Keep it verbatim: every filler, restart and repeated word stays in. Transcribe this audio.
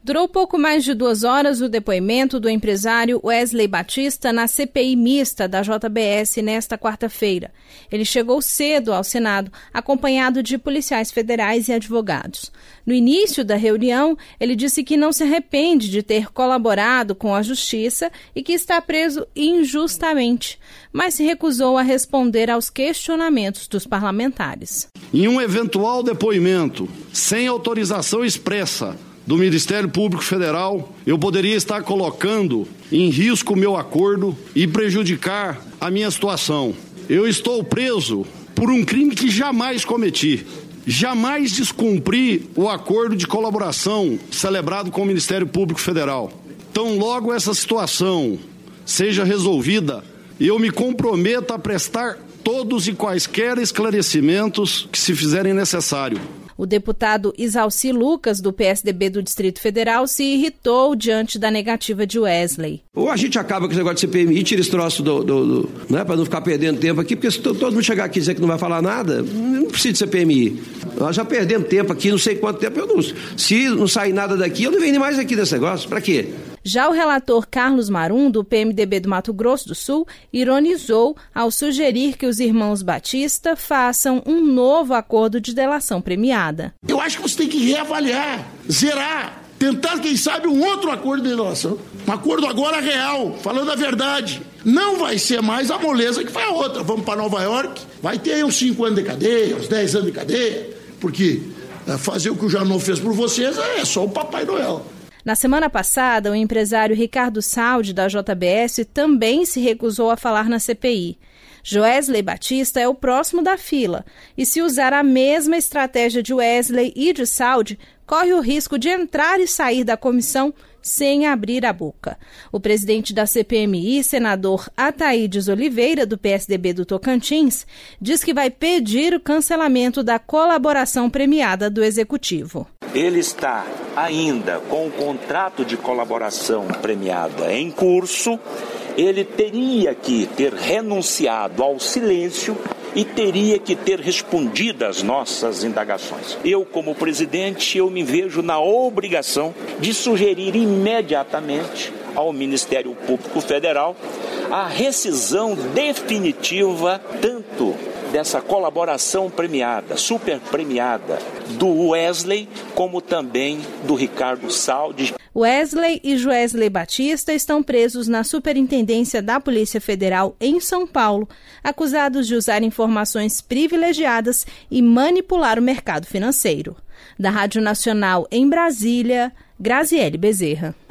Durou pouco mais de duas horas o depoimento do empresário Wesley Batista na C P I mista da J B S nesta quarta-feira. Ele chegou cedo ao Senado, acompanhado de policiais federais e advogados. No início da reunião, ele disse que não se arrepende de ter colaborado com a Justiça e que está preso injustamente, mas se recusou a responder aos questionamentos dos parlamentares. Em um eventual depoimento, sem autorização expressa do Ministério Público Federal, eu poderia estar colocando em risco o meu acordo e prejudicar a minha situação. Eu estou preso por um crime que jamais cometi. Jamais descumpri o acordo de colaboração celebrado com o Ministério Público Federal. Tão logo essa situação seja resolvida, eu me comprometo a prestar todos e quaisquer esclarecimentos que se fizerem necessário. O deputado Isalci Lucas, do P S D B do Distrito Federal, se irritou diante da negativa de Wesley. Ou a gente acaba com esse negócio de C P M I, tira esse troço do, do, do, né, para não ficar perdendo tempo aqui, porque se todo mundo chegar aqui e dizer que não vai falar nada, não precisa de C P M I. Nós já perdemos tempo aqui, não sei quanto tempo. Eu não, se não sair nada daqui, eu não venho nem mais aqui desse negócio. Para quê? Já o relator Carlos Marum, do P M D B do Mato Grosso do Sul, ironizou ao sugerir que os irmãos Batista façam um novo acordo de delação premiada. Eu acho que você tem que reavaliar, zerar, tentar, quem sabe, um outro acordo de delação. Um acordo agora real, falando a verdade. Não vai ser mais a moleza que foi a outra. Vamos para Nova York, vai ter aí uns cinco anos de cadeia, uns dez anos de cadeia, porque fazer o que o Janot fez por vocês é só o Papai Noel. Na semana passada, o empresário Ricardo Saldi, da J B S, também se recusou a falar na C P I. Wesley Batista é o próximo da fila, e se usar a mesma estratégia de Wesley e de Saldi, corre o risco de entrar e sair da comissão sem abrir a boca. O presidente da C P M I, senador Ataídes Oliveira, do P S D B do Tocantins, diz que vai pedir o cancelamento da colaboração premiada do Executivo. Ele está ainda com o contrato de colaboração premiada em curso, ele teria que ter renunciado ao silêncio e teria que ter respondido às nossas indagações. Eu, como presidente, eu me vejo na obrigação de sugerir imediatamente ao Ministério Público Federal a rescisão definitiva tanto dessa colaboração premiada, super premiada, do Wesley, como também do Ricardo Saldi. Wesley e Wesley Batista estão presos na Superintendência da Polícia Federal em São Paulo, acusados de usar informações privilegiadas e manipular o mercado financeiro. Da Rádio Nacional em Brasília, Graziele Bezerra.